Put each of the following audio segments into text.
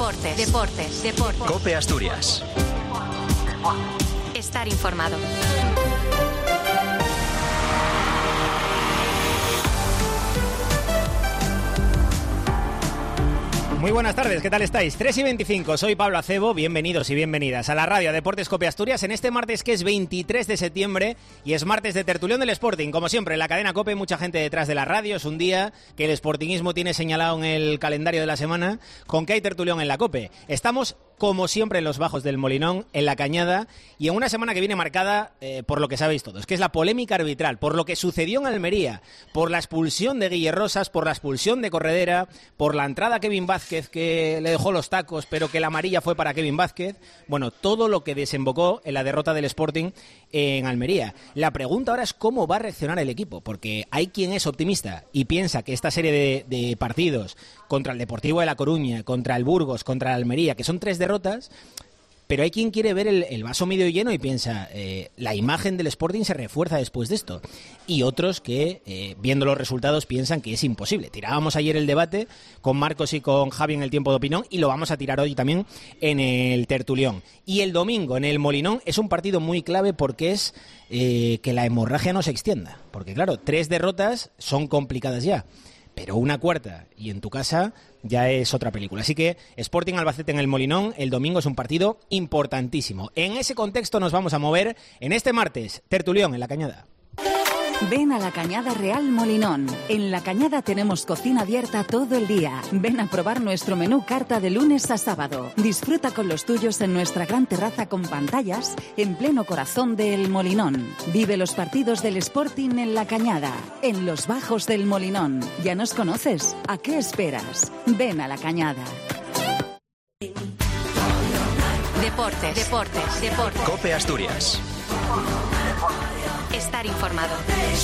Deportes. COPE Asturias. Estar informado. Muy buenas tardes, ¿qué tal estáis? 3:25, soy Pablo Acebo, bienvenidos y bienvenidas a la radio Deportes COPE Asturias en este martes que es 23 de septiembre y es martes de tertulión del Sporting. Como siempre, en la cadena COPE, mucha gente detrás de la radio, es un día que el sportingismo tiene señalado en el calendario de la semana con que hay tertulión en la COPE. Estamos, como siempre, en los bajos del Molinón, en la Cañada y en una semana que viene marcada por lo que sabéis todos, que es la polémica arbitral, por lo que sucedió en Almería, por la expulsión de Guille Rosas, por la expulsión de Corredera, por la entrada a Kevin Vázquez, que le dejó los tacos, pero que la amarilla fue para Kevin Vázquez. Bueno, todo lo que desembocó en la derrota del Sporting en Almería. La pregunta ahora es cómo va a reaccionar el equipo, porque hay quien es optimista y piensa que esta serie de partidos contra el Deportivo de La Coruña, contra el Burgos, contra el Almería, que son 3 derrotas, pero hay quien quiere ver el vaso medio lleno y piensa, la imagen del Sporting se refuerza después de esto. Y otros que, viendo los resultados, piensan que es imposible. Tirábamos ayer el debate con Marcos y con Javi en el tiempo de opinión y lo vamos a tirar hoy también en el tertulión. Y el domingo en el Molinón es un partido muy clave porque es que la hemorragia no se extienda. Porque claro, 3 derrotas son complicadas ya, pero una cuarta y en tu casa ya es otra película. Así que Sporting Albacete en el Molinón el domingo es un partido importantísimo. En ese contexto nos vamos a mover en este martes, tertulión en La Cañada. Ven a La Cañada Real Molinón. En La Cañada tenemos cocina abierta todo el día. Ven a probar nuestro menú carta de lunes a sábado. Disfruta con los tuyos en nuestra gran terraza con pantallas en pleno corazón del Molinón. Vive los partidos del Sporting en La Cañada, en los bajos del Molinón. ¿Ya nos conoces? ¿A qué esperas? Ven a La Cañada. Deportes. COPE Asturias. Estar informado.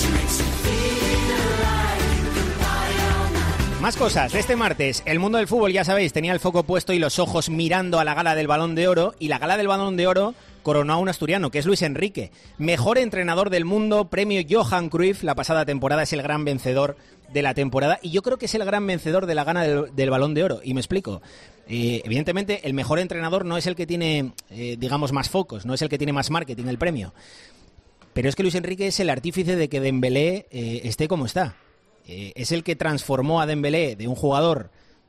Más cosas de este martes. El mundo del fútbol, ya sabéis, tenía el foco puesto y los ojos mirando a la gala del Balón de Oro. Y la gala del Balón de Oro coronó a un asturiano, que es Luis Enrique. Mejor entrenador del mundo, premio Johan Cruyff. La pasada temporada es el gran vencedor de la temporada. Y yo creo que es el gran vencedor de la gana del Balón de Oro. Y me explico. Evidentemente, el mejor entrenador no es el que tiene, digamos, más focos. No es el que tiene más marketing, el premio. Pero es que Luis Enrique es el artífice de que Dembélé esté como está. Es el que transformó a Dembélé de un jugador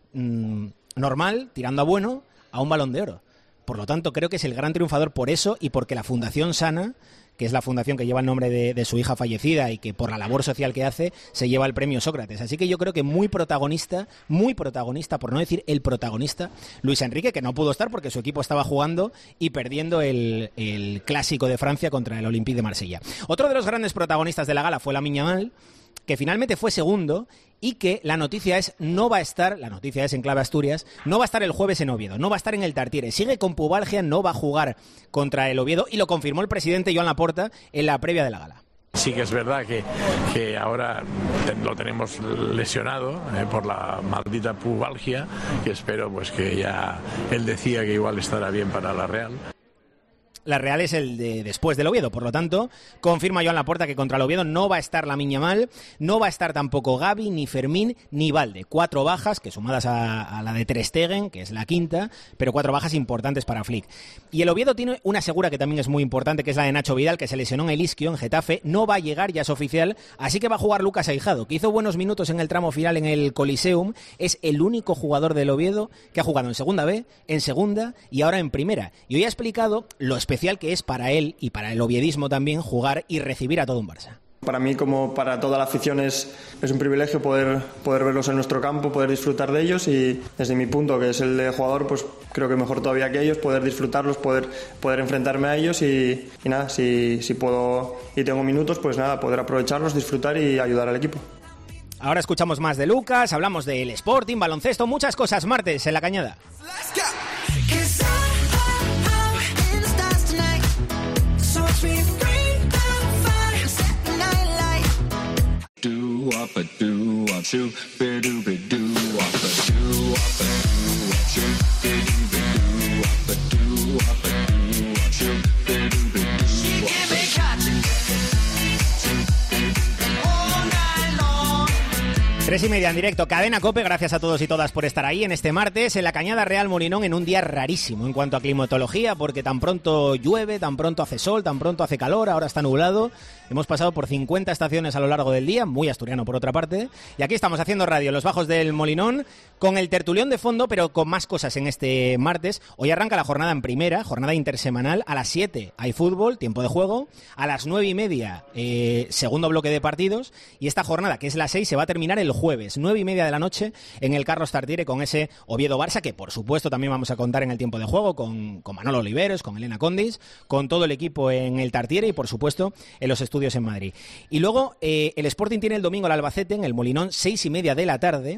normal, tirando a bueno, a un Balón de Oro. Por lo tanto, creo que es el gran triunfador por eso y porque la Fundación Sana, que es la fundación que lleva el nombre de su hija fallecida y que por la labor social que hace, se lleva el premio Sócrates. Así que yo creo que muy protagonista, por no decir el protagonista, Luis Enrique, que no pudo estar porque su equipo estaba jugando y perdiendo el clásico de Francia contra el Olympique de Marsella. Otro de los grandes protagonistas de la gala fue Lamine Yamal, que finalmente fue segundo y que la noticia es en clave Asturias, no va a estar el jueves en Oviedo, no va a estar en el Tartiere, sigue con pubalgia, no va a jugar contra el Oviedo y lo confirmó el presidente Joan Laporta en la previa de la gala. Sí que es verdad que ahora lo tenemos lesionado por la maldita pubalgia, que espero pues que ya él decía que igual estará bien para la Real. La Real es el de después del Oviedo, por lo tanto, confirma Joan Laporta que contra el Oviedo no va a estar Lamine Yamal, no va a estar tampoco Gavi, ni Fermín, ni Valde. 4 bajas, que sumadas a la de Ter Stegen, que es la quinta, pero 4 bajas importantes para Flick. Y el Oviedo tiene una segura que también es muy importante, que es la de Nacho Vidal, que se lesionó en el isquio, en Getafe, no va a llegar, ya es oficial, así que va a jugar Lucas Aijado, que hizo buenos minutos en el tramo final en el Coliseum, es el único jugador del Oviedo que ha jugado en segunda B, en segunda y ahora en primera. Y hoy ha explicado lo especial que es para él y para el oviedismo también jugar y recibir a todo un Barça. Para mí, como para toda la afición, es un privilegio poder verlos en nuestro campo, poder disfrutar de ellos y desde mi punto, que es el de jugador, pues creo que mejor todavía que ellos, poder disfrutarlos, poder enfrentarme a ellos y nada, si puedo y tengo minutos, pues nada, poder aprovecharlos, disfrutar y ayudar al equipo. Ahora escuchamos más de Lucas, hablamos del Sporting, baloncesto, muchas cosas martes en La Cañada. 3:30 en directo, Cadena COPE. Gracias a todos y todas por estar ahí en este martes en la Cañada Real Molinón, en un día rarísimo en cuanto a climatología, porque tan pronto llueve, tan pronto hace sol, tan pronto hace calor, ahora está nublado. Hemos pasado por 50 estaciones a lo largo del día, muy asturiano por otra parte, y aquí estamos haciendo radio en los bajos del Molinón, con el tertulión de fondo, pero con más cosas en este martes. Hoy arranca la jornada en primera, jornada intersemanal. A las 7 hay fútbol, tiempo de juego. A las 9:30, segundo bloque de partidos. Y esta jornada, que es la 6, se va a terminar el jueves, 9:30 de la noche, en el Carlos Tartiere, con ese Oviedo-Barça, que por supuesto también vamos a contar en el tiempo de juego, con Manolo Oliveros, con Elena Condis, con todo el equipo en el Tartiere y por supuesto en los estudios en Madrid. Y luego el Sporting tiene el domingo al Albacete, en el Molinón, 6:30 de la tarde.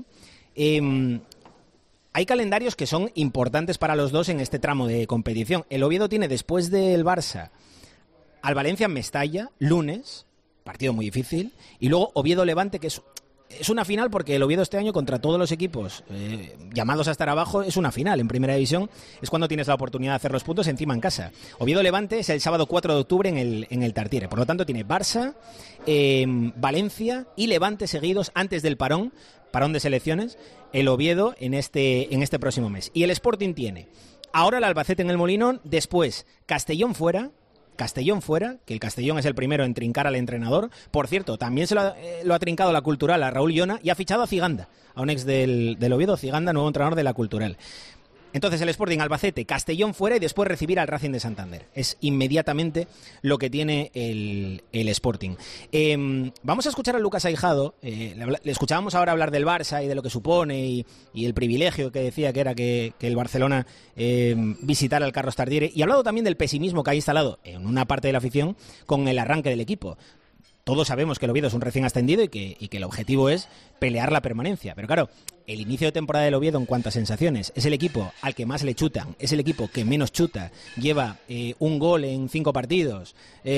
Hay calendarios que son importantes para los dos en este tramo de competición. El Oviedo tiene, después del Barça, al Valencia en Mestalla, lunes, partido muy difícil, y luego Oviedo-Levante, que es una final, porque el Oviedo este año, contra todos los equipos llamados a estar abajo, es una final. En primera división es cuando tienes la oportunidad de hacer los puntos encima en casa. Oviedo-Levante es el sábado 4 de octubre en el Tartiere. Por lo tanto, tiene Barça, Valencia y Levante seguidos antes del parón de selecciones, el Oviedo en este próximo mes. Y el Sporting tiene ahora el Albacete en el Molinón, después Castellón fuera, que el Castellón es el primero en trincar al entrenador. Por cierto, también se lo ha trincado la Cultural a Raúl Llona, y ha fichado a Ciganda, a un ex del Oviedo, Ciganda, nuevo entrenador de la Cultural. Entonces el Sporting, Albacete, Castellón fuera y después recibir al Racing de Santander. Es inmediatamente lo que tiene el Sporting. Vamos a escuchar a Lucas Aijado. Le escuchábamos ahora hablar del Barça y de lo que supone y el privilegio que decía que era que el Barcelona visitara el Carlos Tartiere. Y ha hablado también del pesimismo que ha instalado en una parte de la afición con el arranque del equipo. Todos sabemos que el Oviedo es un recién ascendido y que el objetivo es pelear la permanencia. Pero claro, el inicio de temporada del Oviedo en cuanto a sensaciones, es el equipo al que más le chutan, es el equipo que menos chuta, lleva un gol en 5 partidos,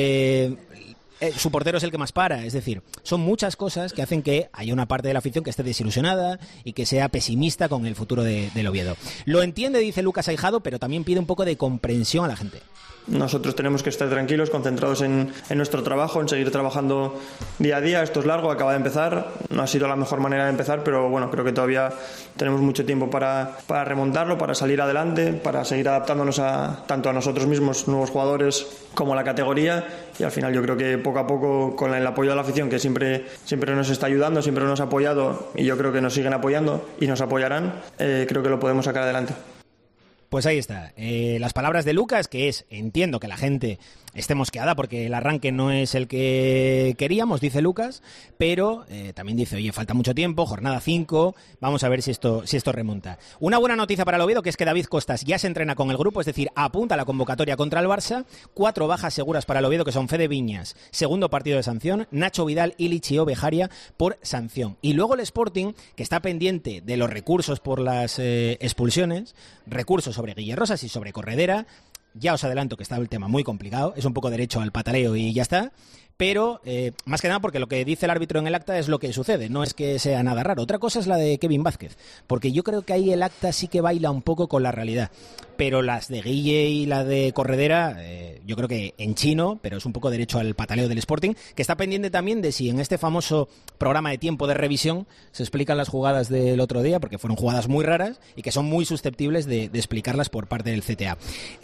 su portero es el que más para. Es decir, son muchas cosas que hacen que haya una parte de la afición que esté desilusionada y que sea pesimista con el futuro del Oviedo. Lo entiende, dice Lucas Aijado, pero también pide un poco de comprensión a la gente. Nosotros tenemos que estar tranquilos, concentrados en nuestro trabajo, en seguir trabajando día a día. Esto es largo, acaba de empezar. No ha sido la mejor manera de empezar, pero bueno, creo que todavía tenemos mucho tiempo para remontarlo, para salir adelante, para seguir adaptándonos tanto a nosotros mismos, nuevos jugadores, como a la categoría. Y al final yo creo que poco a poco, con el apoyo de la afición, que siempre nos está ayudando, siempre nos ha apoyado, y yo creo que nos siguen apoyando y nos apoyarán, creo que lo podemos sacar adelante. Pues ahí está, las palabras de Lucas, que entiendo que la gente esté mosqueada porque el arranque no es el que queríamos, dice Lucas, pero también dice, oye, falta mucho tiempo, jornada 5, vamos a ver si esto remonta. Una buena noticia para el Oviedo, que es que David Costas ya se entrena con el grupo, es decir, apunta a la convocatoria contra el Barça. 4 bajas seguras para el Oviedo, que son Fede Viñas, segundo partido de sanción, Nacho Vidal, Illich y Ovejaria por sanción. Y luego el Sporting, que está pendiente de los recursos por las expulsiones, recursos sobre Guille Rosas y sobre Corredera. Ya os adelanto que está el tema muy complicado, es un poco derecho al pataleo y ya está, pero más que nada porque lo que dice el árbitro en el acta es lo que sucede, no es que sea nada raro. Otra cosa es la de Kevin Vázquez, porque yo creo que ahí el acta sí que baila un poco con la realidad, pero las de Guille y la de Corredera, yo creo que en chino, pero es un poco derecho al pataleo del Sporting, que está pendiente también de si en este famoso programa de tiempo de revisión se explican las jugadas del otro día, porque fueron jugadas muy raras y que son muy susceptibles de explicarlas por parte del CTA.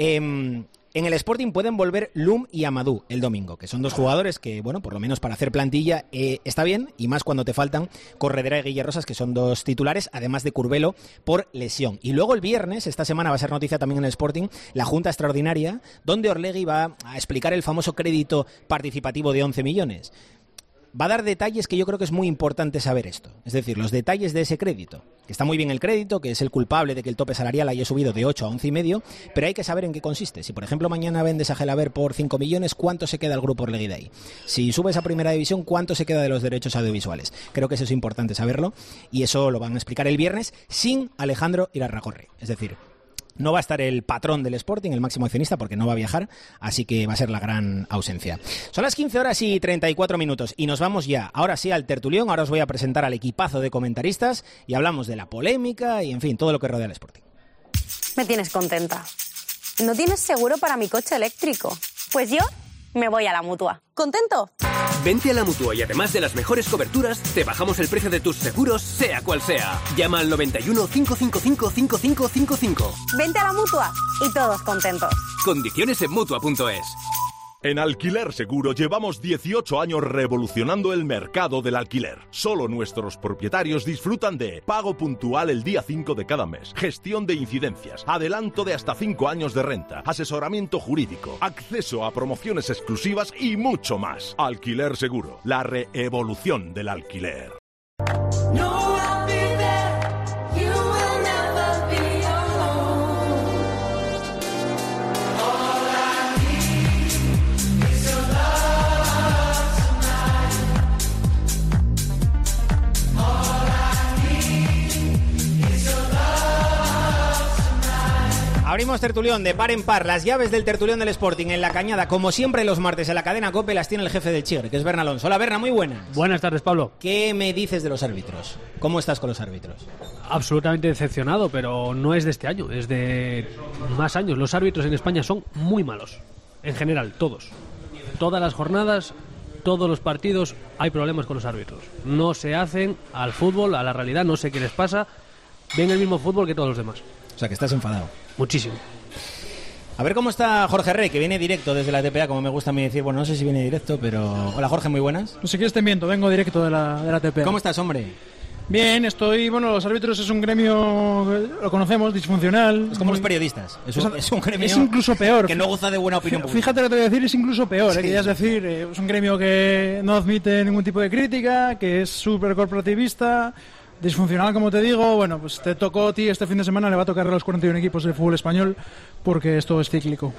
En el Sporting pueden volver Lum y Amadou el domingo, que son 2 jugadores que, bueno, por lo menos para hacer plantilla está bien, y más cuando te faltan Corredera y Guille Rosas, que son 2 titulares, además de Curbelo por lesión. Y luego el viernes, esta semana va a ser noticia también en el Sporting, la Junta Extraordinaria, donde Orlegui va a explicar el famoso crédito participativo de 11 millones. Va a dar detalles que yo creo que es muy importante saber esto. Es decir, los detalles de ese crédito. Que está muy bien el crédito, que es el culpable de que el tope salarial haya subido de 8 a 11,5, pero hay que saber en qué consiste. Si, por ejemplo, mañana vendes a Gelaber por 5 millones, ¿cuánto se queda el grupo Orlegui de ahí? Si subes a Primera División, ¿cuánto se queda de los derechos audiovisuales? Creo que eso es importante saberlo, y eso lo van a explicar el viernes sin Alejandro Irarragorri. Es decir, no va a estar el patrón del Sporting, el máximo accionista, porque no va a viajar, así que va a ser la gran ausencia. Son las 15:34 y nos vamos ya, ahora sí, al tertulión. Ahora os voy a presentar al equipazo de comentaristas y hablamos de la polémica y, en fin, todo lo que rodea al Sporting. Me tienes contenta. ¿No tienes seguro para mi coche eléctrico? Pues yo me voy a la Mutua. ¿Contento? Vente a la Mutua y además de las mejores coberturas, te bajamos el precio de tus seguros, sea cual sea. Llama al 91 555 5555. Vente a la Mutua y todos contentos. Condiciones en Mutua.es. En Alquiler Seguro llevamos 18 años revolucionando el mercado del alquiler. Solo nuestros propietarios disfrutan de pago puntual el día 5 de cada mes, gestión de incidencias, adelanto de hasta 5 años de renta, asesoramiento jurídico, acceso a promociones exclusivas y mucho más. Alquiler Seguro, la reevolución del alquiler. Abrimos tertulión de par en par. Las llaves del tertulión del Sporting en La Cañada, como siempre los martes en la cadena COPE, las tiene el jefe del Chigre, que es Berna Alonso. Hola Berna, muy buenas. Buenas tardes, Pablo. ¿Qué me dices de los árbitros? ¿Cómo estás con los árbitros? Absolutamente decepcionado, pero no es de este año, es de más años. Los árbitros en España son muy malos, en general, todos. Todas las jornadas, todos los partidos, hay problemas con los árbitros. No se hacen al fútbol, a la realidad, no sé qué les pasa. Ven el mismo fútbol que todos los demás. O sea, que estás enfadado. Muchísimo. A ver cómo está Jorge Rey, que viene directo desde la TPA, como me gusta a mí decir. Bueno, no sé si viene directo, pero... Hola Jorge, muy buenas. No sé qué te miento, vengo directo de la TPA. ¿Cómo estás, hombre? Bien, los árbitros es un gremio, lo conocemos, disfuncional. Es como los periodistas, es un gremio es incluso peor. Que no goza de buena opinión pública. Fíjate lo que te voy a decir, es incluso peor, sí. Que ya es decir, es un gremio que no admite ningún tipo de crítica, que es súper corporativista, disfuncional, como te digo. Bueno, pues te tocó a ti este fin de semana, le va a tocar a los 41 equipos del fútbol español, porque esto es cíclico.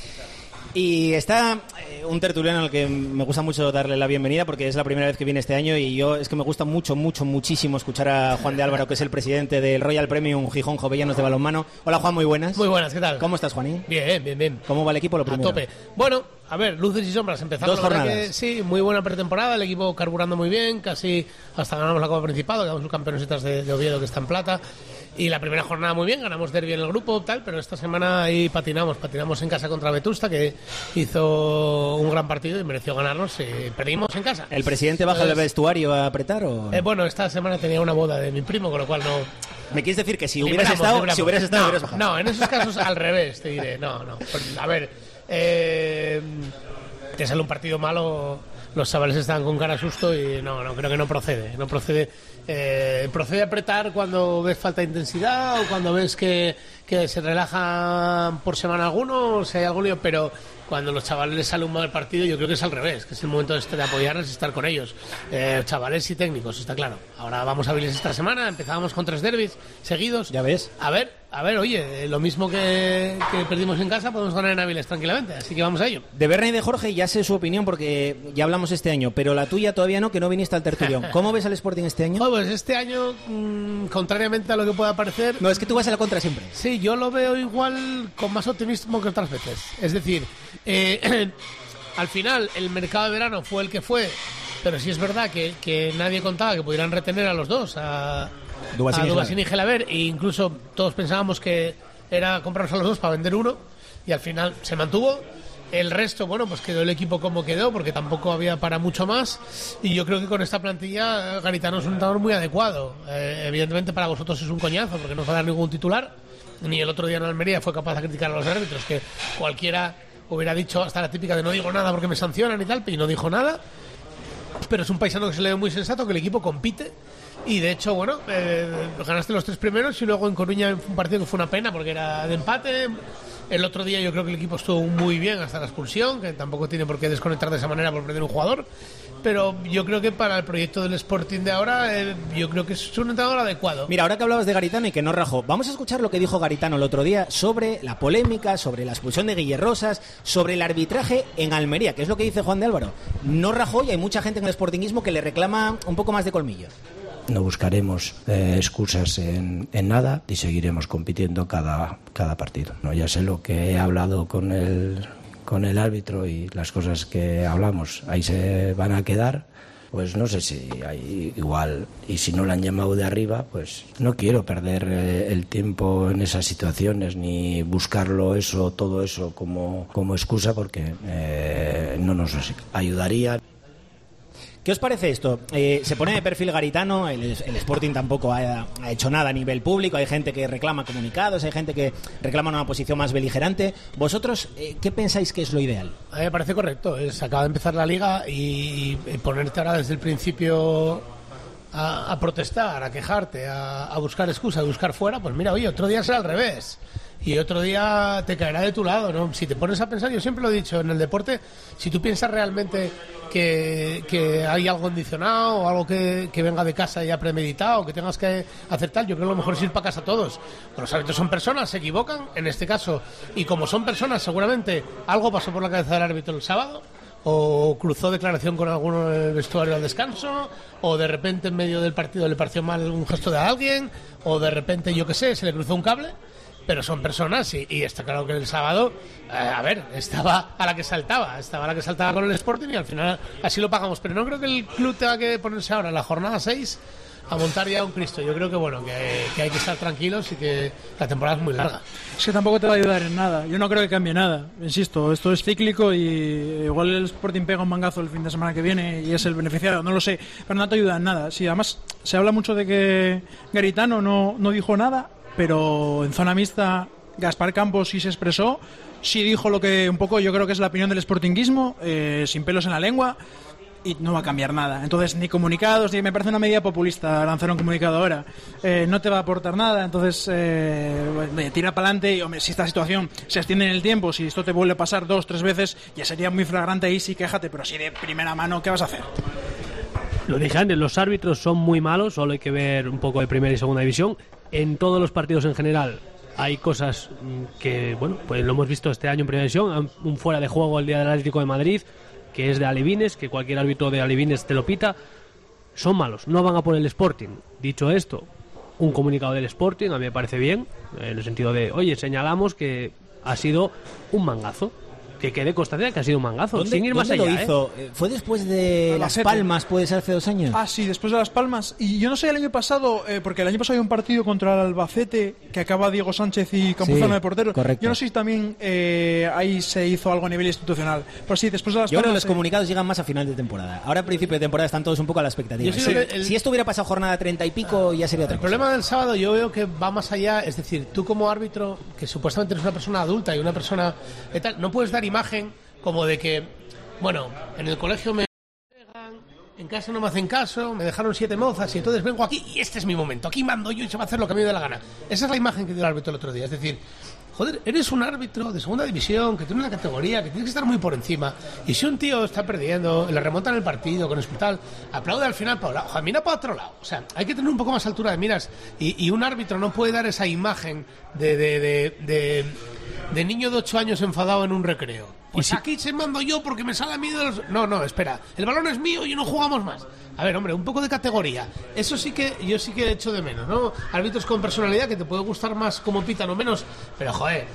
Y está un tertuliano al que me gusta mucho darle la bienvenida, porque es la primera vez que viene este año, y es que me gusta muchísimo escuchar a Juan de Álvaro, que es el presidente del Royal Premium Gijón Jovellanos de Balonmano. Hola Juan, muy buenas. Muy buenas, ¿qué tal? ¿Cómo estás, Juanín? Bien. ¿Cómo va el equipo, lo primero? A tope. Bueno, a ver, luces y sombras. Empezamos 2 jornadas. Sí, muy buena pretemporada, el equipo carburando muy bien, casi hasta ganamos la Copa Principado, quedamos subcampeones detrás de Oviedo, que está en plata. Y la primera jornada muy bien, ganamos derbi en el grupo, tal, pero esta semana ahí patinamos en casa contra Vetusta, que hizo un gran partido y mereció ganarnos, y perdimos en casa. ¿El presidente baja del vestuario a apretar o...? Bueno, esta semana tenía una boda de mi primo, con lo cual no... ¿Me quieres decir que si hubieras estado, hubieras bajado? No, en esos casos al revés, te diré, no. A ver, te sale un partido malo, los chavales están con cara susto y no, creo que no procede. Procede apretar cuando ves falta de intensidad o cuando ves que se relajan por semana alguno, o si hay algún lío, pero cuando los chavales les sale un mal partido, yo creo que es al revés, que es el momento de apoyarles y estar con ellos, chavales y técnicos, está claro. Ahora vamos a Avilés esta semana, empezamos con 3 derbis seguidos. Ya ves. A ver, oye, lo mismo que perdimos en casa, podemos ganar en Avilés tranquilamente, así que vamos a ello. De Berna y de Jorge ya sé su opinión, porque ya hablamos este año, pero la tuya todavía no, que no viniste al tertulión. ¿Cómo ves al Sporting este año? Pues este año, contrariamente a lo que pueda parecer... No, es que tú vas a la contra siempre. Sí, yo lo veo igual con más optimismo que otras veces. Es decir, al final el mercado de verano fue el que fue, pero sí es verdad que nadie contaba que pudieran retener a los dos, a Dubasín y Gelabert, e incluso todos pensábamos que era comprarlos a los dos para vender uno, y al final se mantuvo. El resto, bueno, pues quedó el equipo como quedó, porque tampoco había para mucho más, y yo creo que con esta plantilla Garitano es un entrenador muy adecuado. Evidentemente para vosotros es un coñazo, porque no os va a dar ningún titular, ni el otro día en Almería fue capaz de criticar a los árbitros, que cualquiera hubiera dicho hasta la típica de no digo nada porque me sancionan y tal, y no dijo nada. Pero es un paisano que se le ve muy sensato, que el equipo compite, y de hecho, bueno, ganaste los 3 primeros, y luego en Coruña fue un partido que fue una pena porque era de empate. El otro día yo creo que el equipo estuvo muy bien hasta la expulsión, que tampoco tiene por qué desconectar de esa manera por perder un jugador, pero yo creo que para el proyecto del Sporting de ahora, yo creo que es un entrenador adecuado. Mira, ahora que hablabas de Garitano y que no rajó, vamos a escuchar lo que dijo Garitano el otro día sobre la polémica, sobre la expulsión de Guille Rosas, sobre el arbitraje en Almería, que es lo que dice Juan de Álvaro. No rajó, y hay mucha gente en el sportinguismo que le reclama un poco más de colmillo. No buscaremos excusas en nada y seguiremos compitiendo cada partido. No, ya sé lo que he hablado con el árbitro, y las cosas que hablamos ahí se van a quedar, pues no sé si hay igual, y si no le han llamado de arriba, pues no quiero perder el tiempo en esas situaciones ni buscarlo todo eso como excusa, porque no nos ayudaría. ¿Qué os parece esto? Se pone de perfil Garitano, el Sporting tampoco ha hecho nada a nivel público, hay gente que reclama comunicados, hay gente que reclama una posición más beligerante. ¿Vosotros qué pensáis que es lo ideal? A mí me parece correcto, acaba de empezar la liga y ponerte ahora desde el principio a protestar, a quejarte, a buscar excusas, a buscar fuera, pues mira, oye, otro día será al revés. Y otro día te caerá de tu lado, ¿no? Si te pones a pensar, yo siempre lo he dicho, en el deporte, si tú piensas realmente que hay algo condicionado o algo que venga de casa ya premeditado, que tengas que hacer tal, yo creo que lo mejor es ir para casa todos. Los árbitros son personas, se equivocan, en este caso, y como son personas, seguramente algo pasó por la cabeza del árbitro el sábado, o cruzó declaración con alguno en el vestuario al descanso, o de repente en medio del partido le pareció mal un gesto de alguien, o de repente, yo qué sé, se le cruzó un cable. Pero son personas y está claro que el sábado, estaba a la que saltaba con el Sporting y al final así lo pagamos. Pero no creo que el club tenga que ponerse ahora en la jornada 6 a montar ya un Cristo. Yo creo que que hay que estar tranquilos y que la temporada es muy larga. Es que tampoco te va a ayudar en nada. Yo no creo que cambie nada. Insisto, esto es cíclico y igual el Sporting pega un mangazo el fin de semana que viene y es el beneficiado, no lo sé, pero no te ayuda en nada. Sí, además se habla mucho de que Garitano no dijo nada, pero en zona mixta Gaspar Campos sí se expresó, sí dijo lo que un poco yo creo que es la opinión del sportinguismo, sin pelos en la lengua, y no va a cambiar nada. Entonces ni comunicados, me parece una medida populista lanzar un comunicado ahora, no te va a aportar nada. Entonces tira para adelante y hombre, si esta situación se extiende en el tiempo, si esto te vuelve a pasar 2-3 veces, ya sería muy flagrante ahí, sí, quéjate, pero si de primera mano, ¿qué vas a hacer? Lo dije antes, los árbitros son muy malos, solo hay que ver un poco de primera y segunda división. En todos los partidos en general hay cosas que, bueno, pues lo hemos visto este año en primera división, un fuera de juego el día del Atlético de Madrid, que es de alevines, que cualquier árbitro de alevines te lo pita. Son malos, no van a por el Sporting. Dicho esto, un comunicado del Sporting a mí me parece bien, en el sentido de, oye, señalamos que ha sido un mangazo. Que quede constancia que ha sido un mangazo, sin ir más allá. ¿Dónde lo hizo? ¿Fue después de Las Palmas, puede ser hace 2 años? Ah, sí, después de Las Palmas. Y yo no sé el año pasado, porque el año pasado hay un partido contra el Albacete que acaba Diego Sánchez y Campuzano de portero. Correcto. Yo no sé si también ahí se hizo algo a nivel institucional. Pero sí, después de Las Palmas... Yo creo que los comunicados llegan más a final de temporada. Ahora, a principio de temporada, están todos un poco a la expectativa. Si esto hubiera pasado jornada 30 y pico, ya sería otra cosa. El problema del sábado yo veo que va más allá. Es decir, tú como árbitro, que supuestamente eres una persona adulta y una persona... no puedes dar imagen como de que, bueno, en el colegio me pegan, en casa no me hacen caso, me dejaron 7 mozas y entonces vengo aquí y este es mi momento, aquí mando yo y se va a hacer lo que a mí me dé la gana. Esa es la imagen que dio el árbitro el otro día, es decir, joder, eres un árbitro de segunda división que tiene una categoría, que tienes que estar muy por encima, y si un tío está perdiendo, le remontan el partido con hospital, aplaude al final para un lado, mira para otro lado. O sea, hay que tener un poco más altura de miras y un árbitro no puede dar esa imagen de niño de 8 años enfadado en un recreo. Pues aquí se mando yo porque me sale a mí de los... No, espera, el balón es mío y no jugamos más. A ver, hombre, un poco de categoría. Eso sí que yo sí que echo de menos, ¿no? Árbitros con personalidad que te puede gustar más como pitan o menos, pero joder,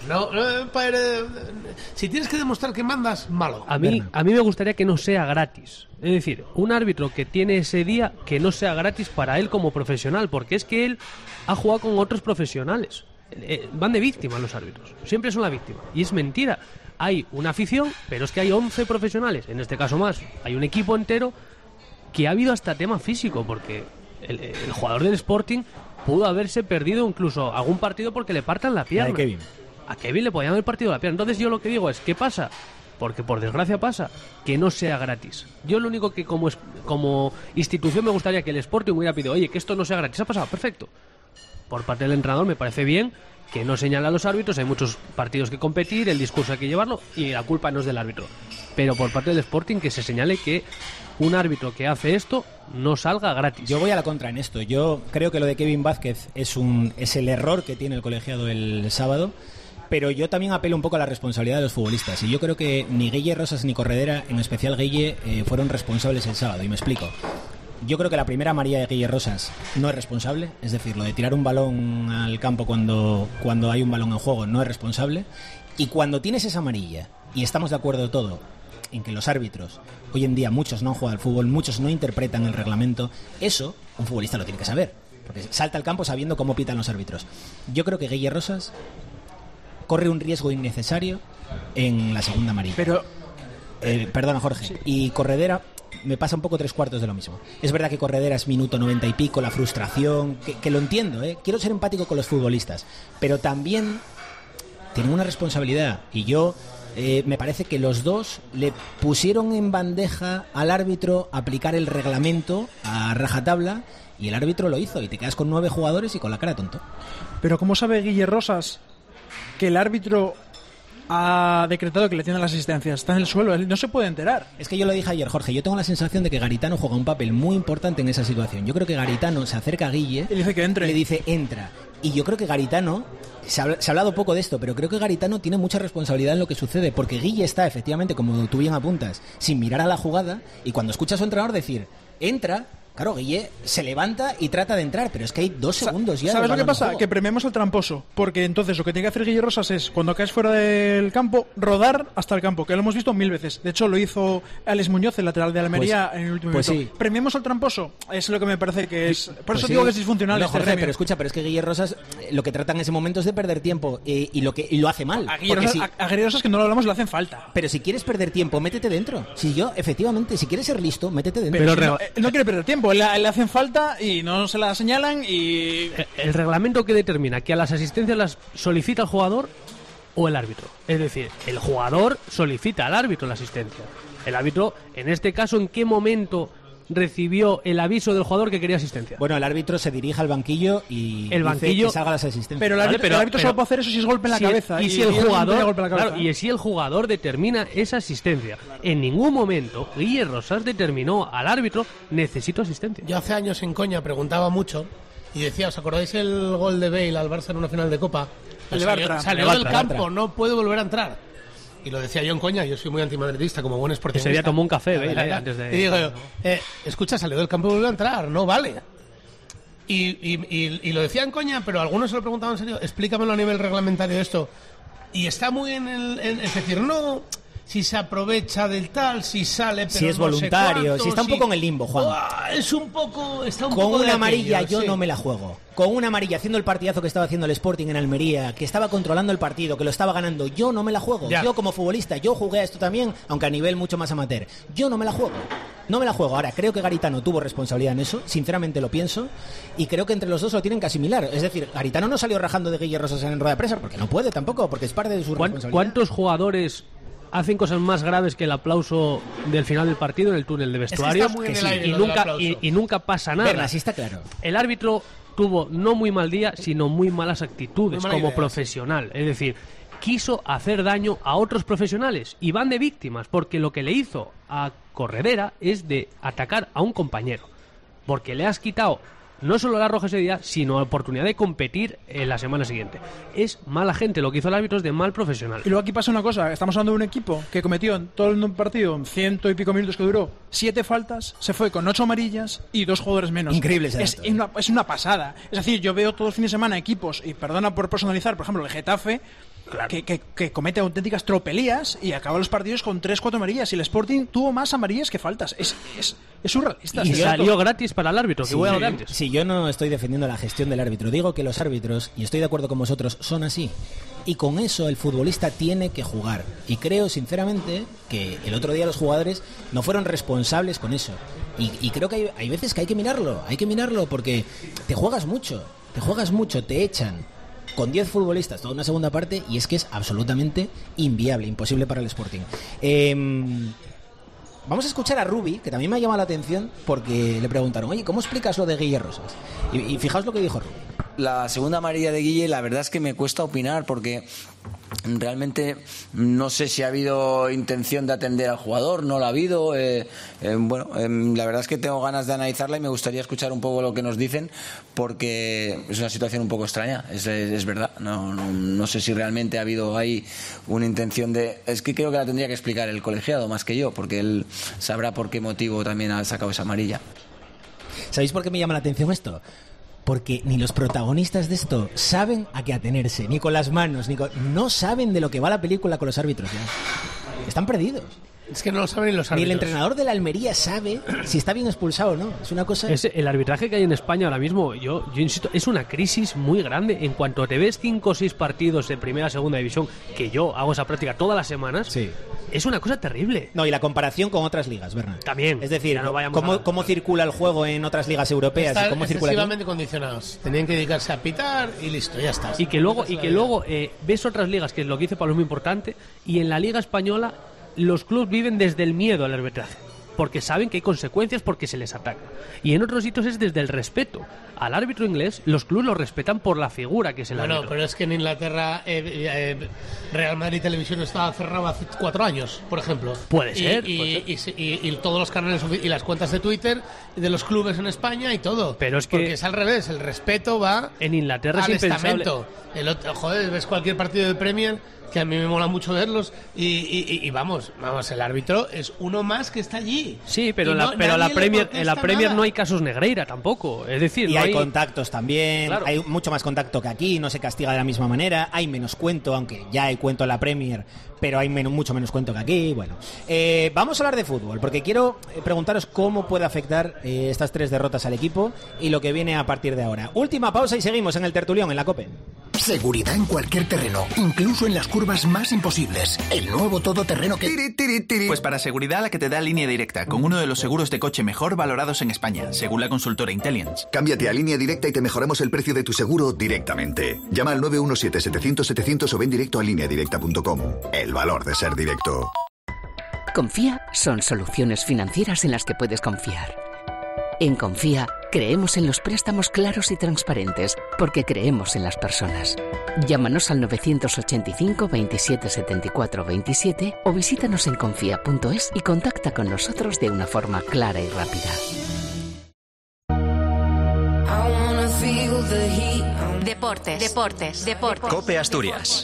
si tienes que demostrar que mandas, malo. A mí me gustaría que no sea gratis. Es decir, un árbitro que tiene ese día que no sea gratis para él como profesional, porque es que él ha jugado con otros profesionales. Van de víctima los árbitros, siempre son la víctima, y es mentira. Hay una afición, pero es que hay 11 profesionales, en este caso más, hay un equipo entero que ha habido hasta tema físico, porque el jugador del Sporting pudo haberse perdido incluso algún partido porque le partan la pierna. A Kevin le podían haber partido la pierna. Entonces yo lo que digo es, ¿qué pasa? Porque por desgracia pasa que no sea gratis. Yo lo único que como institución me gustaría que el Sporting hubiera pedido, oye, que esto no sea gratis. Ha pasado, perfecto. Por parte del entrenador me parece bien que no señala a los árbitros, hay muchos partidos que competir, el discurso hay que llevarlo y la culpa no es del árbitro. Pero por parte del Sporting que se señale que un árbitro que hace esto no salga gratis. Yo voy a la contra en esto. Yo creo que lo de Kevin Vázquez es el error que tiene el colegiado el sábado, pero yo también apelo un poco a la responsabilidad de los futbolistas. Y yo creo que ni Guille Rosas ni Corredera, en especial Guille, fueron responsables el sábado. Y me explico. Yo creo que la primera amarilla de Guille Rosas no es responsable, es decir, lo de tirar un balón al campo cuando hay un balón en juego no es responsable, y cuando tienes esa amarilla, y estamos de acuerdo todo, en que los árbitros, hoy en día muchos no han jugado al fútbol, muchos no interpretan el reglamento, eso un futbolista lo tiene que saber, porque salta al campo sabiendo cómo pitan los árbitros. Yo creo que Guille Rosas corre un riesgo innecesario en la segunda amarilla. Pero perdona, Jorge. Sí. Y Corredera me pasa un poco 3/4 de lo mismo. Es verdad que Corredera es minuto 90 y pico, la frustración, que lo entiendo, ¿eh? Quiero ser empático con los futbolistas, pero también tienen una responsabilidad. Y yo me parece que los dos le pusieron en bandeja al árbitro aplicar el reglamento a rajatabla, y el árbitro lo hizo, y te quedas con 9 jugadores y con la cara tonto. Pero ¿cómo sabe Guille Rosas que el árbitro ha decretado que le tienen las asistencias? Está en el suelo, él no se puede enterar. Es que yo lo dije ayer, Jorge, yo tengo la sensación de que Garitano juega un papel muy importante en esa situación. Yo creo que Garitano se acerca a Guille y dice que entre. Le dice entra. Y yo creo que Garitano, se ha hablado poco de esto, pero creo que Garitano tiene mucha responsabilidad en lo que sucede, porque Guille está, efectivamente, como tú bien apuntas, sin mirar a la jugada, y cuando escucha a su entrenador decir entra, claro, Guille se levanta y trata de entrar, pero es que hay 2 segundos ya. ¿Sabes lo que pasa? Que premiamos al tramposo, porque entonces lo que tiene que hacer Guille Rosas es, cuando caes fuera del campo, rodar hasta el campo, que lo hemos visto 1000 veces. De hecho, lo hizo Alex Muñoz, el lateral de Almería, en el último minuto. Sí. Premiamos al tramposo, es lo que me parece que es. Por eso digo que es disfuncional. No, Jorge, pero escucha, pero es que Guille Rosas lo que trata en ese momento es de perder tiempo, y lo hace mal. A Guille Rosas, que no lo hablamos, le hacen falta. Pero si quieres perder tiempo, métete dentro. Efectivamente, si quieres ser listo, métete dentro. Pero no quiere perder tiempo, le hacen falta y no se la señalan. Y el reglamento que determina que a las asistencias las solicita el jugador o el árbitro. Es decir, el jugador solicita al árbitro la asistencia. El árbitro, en este caso, ¿en qué momento recibió el aviso del jugador que quería asistencia? Bueno, el árbitro se dirige al banquillo y dice que salga las asistencias. Pero el árbitro solo puede hacer eso si es golpe en la cabeza. Y si el jugador determina esa asistencia. En ningún momento Guille Rosas determinó al árbitro necesito asistencia. Yo hace años en Coña preguntaba mucho y decía, ¿os acordáis el gol de Bale al Barça en una final de Copa? Salió del campo, no puede volver a entrar. Y lo decía yo en Coña, yo soy muy antimadridista, como buen esportista. Ese día tomó un café, antes de... Y digo yo, escucha, salió del campo y volvió a entrar, no vale. Y lo decía en Coña, pero algunos se lo preguntaban en serio, explícamelo a nivel reglamentario esto. Y está muy es decir, no... Si se aprovecha del tal, si sale, pero si es voluntario, si está un poco en el limbo, Juan. Es un poco, está un con poco una amarilla yo no me la juego. Con una amarilla, haciendo el partidazo que estaba haciendo el Sporting en Almería, que estaba controlando el partido, que lo estaba ganando, yo no me la juego. Ya. Yo como futbolista, yo jugué a esto también, aunque a nivel mucho más amateur. Yo no me la juego. No me la juego. Ahora, creo que Garitano tuvo responsabilidad en eso, sinceramente lo pienso, y creo que entre los dos lo tienen que asimilar. Es decir, Garitano no salió rajando de Guille Rosas en rueda de prensa, porque no puede tampoco, porque es parte de su responsabilidad. ¿Cuántos jugadores hacen cosas más graves que el aplauso del final del partido en el túnel de vestuarios? Y nunca pasa nada. Berna, sí está claro. El árbitro tuvo no muy mal día, sino muy malas actitudes como profesional. Es decir, quiso hacer daño a otros profesionales y van de víctimas, porque lo que le hizo a Corredera es de atacar a un compañero, porque le has quitado no solo la roja ese día, sino la oportunidad de competir en la semana siguiente. Es mala gente, lo que hizo el árbitro es de mal profesional. Y luego aquí pasa una cosa, estamos hablando de un equipo que cometió en todo el partido, en 100 y pico minutos que duró, 7 faltas, se fue con 8 amarillas y 2 jugadores menos. Increíble es una pasada. Es decir, yo veo todo el fin de semana equipos, y perdona por personalizar, por ejemplo, el Getafe, claro, que comete auténticas tropelías y acaba los partidos con 3-4 amarillas, y el Sporting tuvo más amarillas que faltas. Es surrealista. Y salió gratis para el árbitro, que voy a hablar antes. Sí, yo no estoy defendiendo la gestión del árbitro, digo que los árbitros, y estoy de acuerdo con vosotros, son así. Y con eso el futbolista tiene que jugar. Y creo sinceramente que el otro día los jugadores no fueron responsables con eso. Y creo que hay veces que hay que mirarlo porque te juegas mucho, te echan con 10 futbolistas toda una segunda parte, y es que es absolutamente inviable, imposible para el Sporting. Vamos a escuchar a Rubi, que también me ha llamado la atención, porque le preguntaron, oye, ¿cómo explicas lo de Guille Rosas? Y fijaos lo que dijo Rubi. La segunda amarilla de Guille, la verdad es que me cuesta opinar, porque realmente no sé si ha habido intención de atender al jugador, no la ha habido. La verdad es que tengo ganas de analizarla y me gustaría escuchar un poco lo que nos dicen, porque es una situación un poco extraña, es verdad. No sé si realmente ha habido ahí una intención de... Es que creo que la tendría que explicar el colegiado más que yo, porque él sabrá por qué motivo también ha sacado esa amarilla. ¿Sabéis por qué me llama la atención esto? Porque ni los protagonistas de esto saben a qué atenerse, ni con las manos, no saben de lo que va la película con los árbitros ya. Están perdidos. Es que no lo saben ni los árbitros. Ni el entrenador de la Almería sabe si está bien expulsado o no. Es una cosa... El arbitraje que hay en España ahora mismo, yo insisto, es una crisis muy grande. En cuanto te ves 5 o 6 partidos de primera o segunda división, que yo hago esa práctica todas las semanas, sí, es una cosa terrible. No, y la comparación con otras ligas, Bernat. También. Es decir, cómo circula el juego en otras ligas europeas. Están y cómo circula excesivamente condicionados. Tenían que dedicarse a pitar y listo, ya está. Y que luego ves otras ligas, que es lo que dice Pablo, es muy importante, y en la Liga Española los clubes viven desde el miedo al arbitraje, porque saben que hay consecuencias porque se les ataca. Y en otros sitios es desde el respeto. Al árbitro inglés, los clubes lo respetan por la figura que es el árbitro. Bueno, pero es que en Inglaterra Real Madrid Televisión estaba cerrado hace 4 años, por ejemplo. Puede ser. Y todos los canales y las cuentas de Twitter de los clubes en España y todo. Pero es que... Porque es al revés, el respeto va en Inglaterra al es impensable. estamento. Joder, ves cualquier partido de Premier, que a mí me mola mucho verlos, y vamos, el árbitro es uno más que está allí. Sí, pero en la Premier no hay casos Negreira tampoco, es decir, y no hay contactos también, claro, hay mucho más contacto que aquí, no se castiga de la misma manera, hay menos cuento, aunque ya hay cuento en la Premier, pero hay mucho menos cuento que aquí. Bueno, vamos a hablar de fútbol, porque quiero preguntaros cómo puede afectar estas 3 derrotas al equipo y lo que viene a partir de ahora. Última pausa y seguimos en el tertulión, en la COPE. Seguridad en cualquier terreno, incluso en las curvas más imposibles. El nuevo todoterreno que... Pues para seguridad la que te da Línea Directa, con uno de los seguros de coche mejor valorados en España, según la consultora Intelliance. Cámbiate a Línea Directa y te mejoramos el precio de tu seguro directamente. Llama al 917-700-700 o ven directo a lineadirecta.com. El valor de ser directo. Confía son soluciones financieras en las que puedes confiar. En Confía, creemos en los préstamos claros y transparentes, porque creemos en las personas. Llámanos al 985 27 74 27 o visítanos en confía.es y contacta con nosotros de una forma clara y rápida. Deportes. COPE Asturias.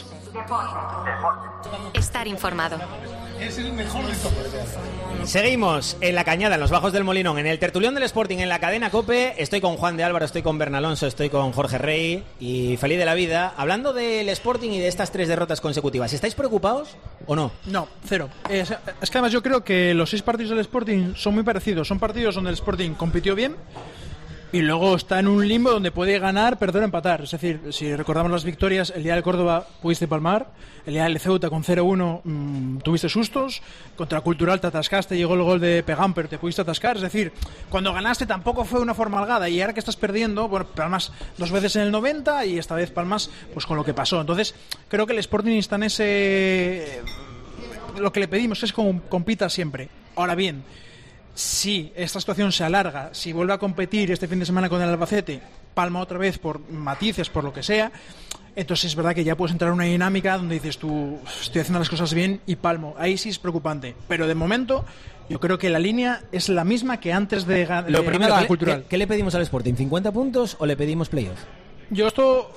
Estar informado. Es el mejor de todos. Seguimos en La Cañada, en los Bajos del Molinón, en el tertulión del Sporting, en la cadena COPE. Estoy con Juan de Álvaro, estoy con Bern Alonso, estoy con Jorge Rey y feliz de la vida. Hablando del Sporting y de estas 3 derrotas consecutivas, ¿estáis preocupados o no? No, cero. Es que además yo creo que los 6 partidos del Sporting son muy parecidos. Son partidos donde el Sporting compitió bien y luego está en un limbo donde puede ganar, perder o empatar. Es decir, si recordamos las victorias, el día del Córdoba pudiste palmar, el día del Ceuta con 0-1 tuviste sustos, contra Cultural te atascaste, llegó el gol de Pegán, pero te pudiste atascar. Es decir, cuando ganaste tampoco fue una forma holgada, y ahora que estás perdiendo, bueno, palmas 2 veces en el 90 y esta vez palmas pues con lo que pasó. Entonces, creo que el Sporting está en ese... Lo que le pedimos es que compita siempre. Ahora bien, si esta situación se alarga, si vuelve a competir este fin de semana con el Albacete, palma otra vez por matices, por lo que sea, entonces es verdad que ya puedes entrar en una dinámica donde dices tú, estoy haciendo las cosas bien y palmo. Ahí sí es preocupante. Pero de momento, yo creo que la línea es la misma que antes de ganar la Cultural. ¿Qué le pedimos al Sporting? ¿50 puntos o le pedimos playoff? Yo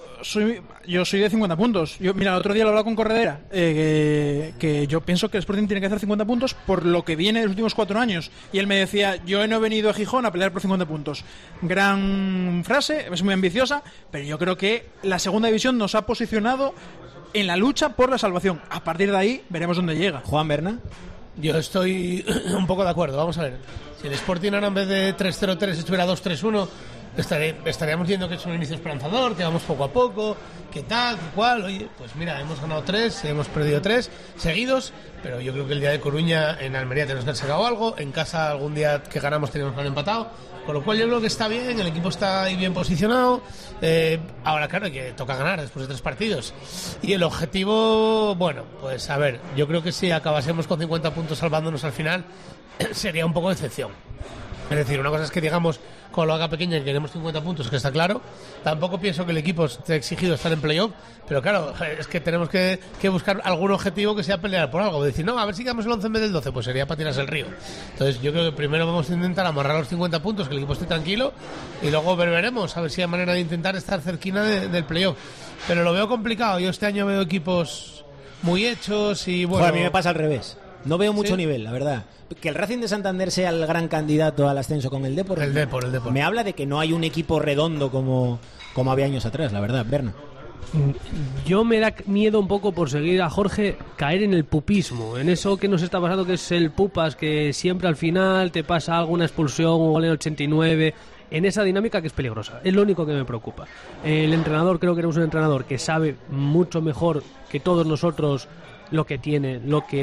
soy de 50 puntos. Mira, el otro día lo hablaba con Corredera, que yo pienso que el Sporting tiene que hacer 50 puntos por lo que viene de los últimos 4 años. Y él me decía, yo no he venido a Gijón a pelear por 50 puntos. Gran frase, es muy ambiciosa, pero yo creo que la segunda división nos ha posicionado en la lucha por la salvación. A partir de ahí veremos dónde llega. Juan Berna. Yo estoy un poco de acuerdo, vamos a ver. Si el Sporting ahora en vez de 3-0-3 estuviera 2-3-1... estaríamos viendo que es un inicio esperanzador, que vamos poco a poco, que tal, que cual. Oye, pues mira, hemos ganado 3, hemos perdido 3 seguidos, pero yo creo que el día de Coruña en Almería tenemos que haber sacado algo, en casa algún día que ganamos teníamos que haber empatado, con lo cual yo creo que está bien, el equipo está ahí bien posicionado. Ahora claro que toca ganar después de 3 partidos y el objetivo, bueno, pues a ver, yo creo que si acabásemos con 50 puntos salvándonos al final sería un poco de excepción. Es decir, una cosa es que digamos con lo haga pequeña y queremos 50 puntos, que está claro. Tampoco pienso que el equipo esté exigido estar en playoff, pero claro, es que tenemos que buscar algún objetivo que sea pelear por algo. Decir, no, a ver si quedamos el 11 en vez del 12, pues sería para tirarse el río. Entonces yo creo que primero vamos a intentar amarrar los 50 puntos, que el equipo esté tranquilo, y luego veremos a ver si hay manera de intentar estar cerquina del playoff. Pero lo veo complicado. Yo este año veo equipos muy hechos y bueno... Joder, a mí me pasa al revés. No veo mucho nivel, la verdad. Que el Racing de Santander sea el gran candidato al ascenso con el Depor. El Depor. Me habla de que no hay un equipo redondo como había años atrás, la verdad, Berna. Yo me da miedo un poco, por seguir a Jorge, caer en el pupismo, en eso que nos está pasando, que es el pupas, que siempre al final te pasa alguna expulsión, un gol en el 89, en esa dinámica que es peligrosa. Es lo único que me preocupa. El entrenador, creo que es un entrenador que sabe mucho mejor que todos nosotros lo que tiene,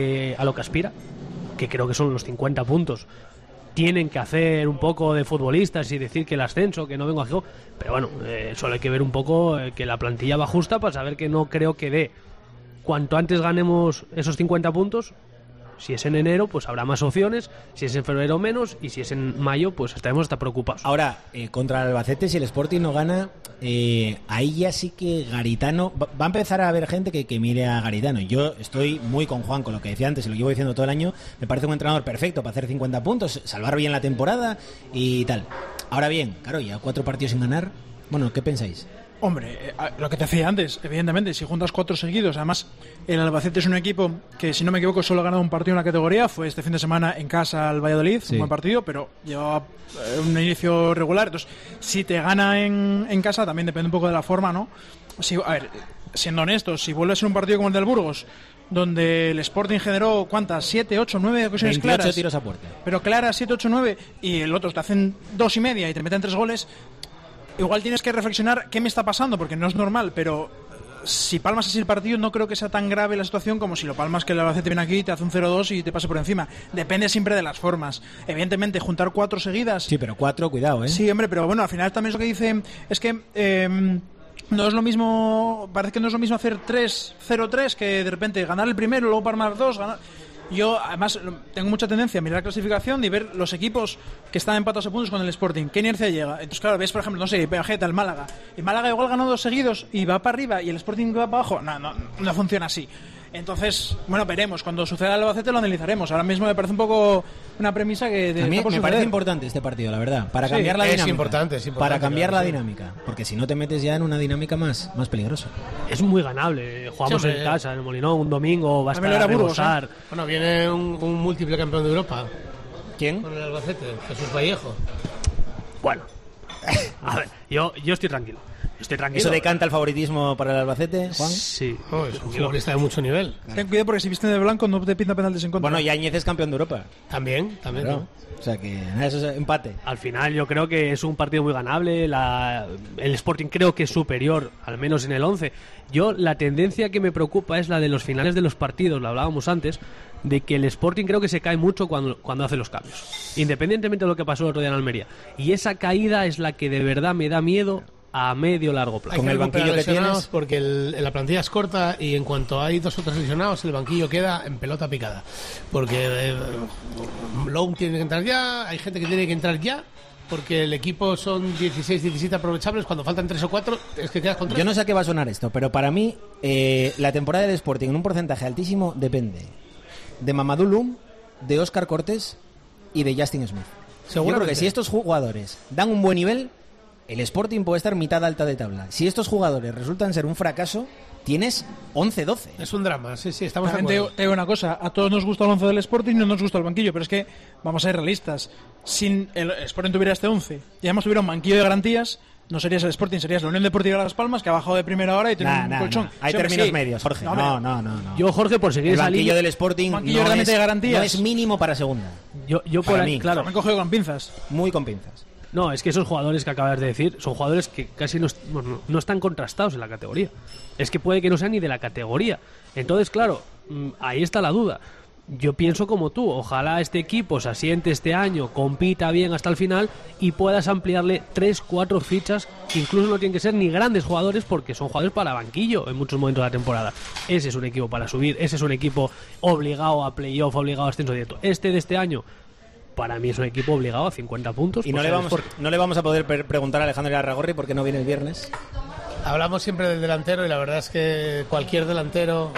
a lo que aspira, que creo que son los 50 puntos. Tienen que hacer un poco de futbolistas y decir que el ascenso, que no vengo a juego, pero bueno, solo hay que ver un poco que la plantilla va justa para saber que no creo que dé. Cuanto antes ganemos esos 50 puntos, si es en enero, pues habrá más opciones, si es en febrero menos, y si es en mayo, pues estaremos hasta preocupados. Ahora, contra el Albacete, si el Sporting no gana, ahí ya sí que Garitano, va a empezar a haber gente que mire a Garitano. Yo estoy muy con Juan, con lo que decía antes, y lo llevo diciendo todo el año, me parece un entrenador perfecto para hacer 50 puntos, salvar bien la temporada y tal. Ahora bien, claro, ya 4 partidos sin ganar, bueno, ¿qué pensáis? Hombre, lo que te decía antes, evidentemente, si juntas 4 seguidos, además el Albacete es un equipo que, si no me equivoco, solo ha ganado un partido en la categoría, fue este fin de semana en casa al Valladolid, sí. Un buen partido, pero llevaba un inicio regular, entonces si te gana en casa también depende un poco de la forma, ¿no? A ver, siendo honestos, si vuelve a ser un partido como el del Burgos, donde el Sporting generó, ¿cuántas? 7, 8, 9 ocasiones 28 claras. Tiros a puerta. Pero claras, 7, 8, 9, y el otro te hacen 2,5 y te meten 3 goles. Igual tienes que reflexionar qué me está pasando, porque no es normal, pero si palmas así el partido no creo que sea tan grave la situación como si lo palmas que el Albacete viene aquí, te hace un 0-2 y te pasa por encima. Depende siempre de las formas. Evidentemente, juntar 4 seguidas... Sí, pero 4, cuidado, ¿eh? Sí, hombre, pero bueno, al final también lo que dice es que... no es lo mismo, parece que no es lo mismo hacer 3-0-3 que de repente ganar el primero, luego palmar 2, ganar... Yo, además, tengo mucha tendencia a mirar la clasificación y ver los equipos que están empatados a puntos con el Sporting. ¿Qué inercia llega? Entonces, claro, ves, por ejemplo, no sé, Pejeta, el Málaga. El Málaga igual ganó 2 seguidos y va para arriba y el Sporting va para abajo. No funciona así. Entonces, bueno, veremos. Cuando suceda el Albacete lo analizaremos. Ahora mismo me parece un poco una premisa que... A mí me parece importante este partido, la verdad. Para cambiar la dinámica. Es importante, para cambiar la dinámica. Porque si no te metes ya en una dinámica más peligrosa. Es muy ganable. Jugamos en casa, en el Molinón, un domingo, va a estar a rebosar. Bueno, viene un múltiple campeón de Europa. ¿Quién? Con el Albacete, Jesús Vallejo. Bueno, a ver, yo estoy tranquilo. ¿Eso decanta el favoritismo para el Albacete, Juan? Sí. Es un futbolista de mucho nivel. Ten cuidado porque si visten de blanco no te pinta penaltis en contra. Bueno, Yáñez es campeón de Europa. También. Claro. ¿No? O sea que eso es empate. Al final yo creo que es un partido muy ganable. El Sporting creo que es superior, al menos en el 11. La tendencia que me preocupa es la de los finales de los partidos, lo hablábamos antes, de que el Sporting creo que se cae mucho cuando hace los cambios, independientemente de lo que pasó el otro día en Almería. Y esa caída es la que de verdad me da miedo a medio largo plazo. Con el banquillo que tienes, porque la plantilla es corta y en cuanto hay 2 o 3 lesionados el banquillo queda en pelota picada, porque Lowe tiene que entrar ya, hay gente que tiene que entrar ya, porque el equipo son 16, 17 aprovechables, cuando faltan 3 o 4 es que quedas con 3. Yo no sé a qué va a sonar esto, pero para mí la temporada del Sporting en un porcentaje altísimo depende de Mamadou Loum, de Óscar Cortés y de Justin Smith. Yo creo que si estos jugadores dan un buen nivel, el Sporting puede estar mitad alta de tabla. Si estos jugadores resultan ser un fracaso, tienes 11-12. Es un drama, sí, estamos de acuerdo. Te digo una cosa, a todos nos gusta el 11 del Sporting, no nos gusta el banquillo, pero es que, vamos a ser realistas, si el Sporting tuviera este 11 y además tuviera un banquillo de garantías, no serías el Sporting, serías la Unión Deportiva Las Palmas, que ha bajado de primera hora y tiene un colchón. Hay términos medios, Jorge. No. Yo, Jorge, por seguir el banquillo del Sporting de garantías. No es mínimo para segunda. Yo por ahí, claro. Me he cogido con pinzas. Muy con pinzas. No, es que esos jugadores que acabas de decir son jugadores que casi no están contrastados en la categoría. Es que puede que no sean ni de la categoría. Entonces, claro, ahí está la duda. Yo pienso como tú, ojalá este equipo se asiente este año, compita bien hasta el final y puedas ampliarle 3, 4 fichas que incluso no tienen que ser ni grandes jugadores porque son jugadores para banquillo en muchos momentos de la temporada. Ese es un equipo para subir, ese es un equipo obligado a playoff, obligado a ascenso directo. De este año, para mí es un equipo obligado a 50 puntos. Y no le vamos a poder preguntar a Alejandro Irarragorri porque no viene el viernes. Hablamos siempre del delantero y la verdad es que cualquier delantero...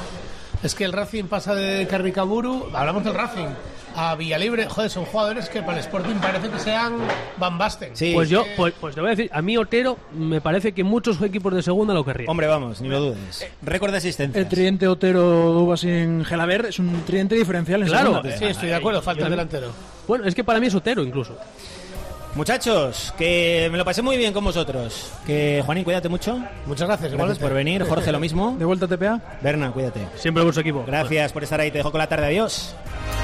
Es que el Racing pasa de Carricaburu, hablamos del Racing, a Villalibre. Joder, son jugadores que para el Sporting parece que sean Van Basten. Sí. Pues te voy a decir, a mí Otero me parece que muchos equipos de segunda lo querrían. Hombre, vamos, ni lo dudes. Récord de asistencia. El tridente Otero sin Gelaber es un tridente diferencial en claro, segunda. Sí, estoy de acuerdo, falta el delantero. Bueno, es que para mí es Otero incluso. Muchachos, que me lo pasé muy bien con vosotros. Que Juanín, cuídate mucho. Muchas gracias. Gracias por venir. Jorge, lo mismo. De vuelta a TPA. Berna, cuídate. Siempre vuestro equipo. Gracias por estar ahí. Te dejo con la tarde. Adiós.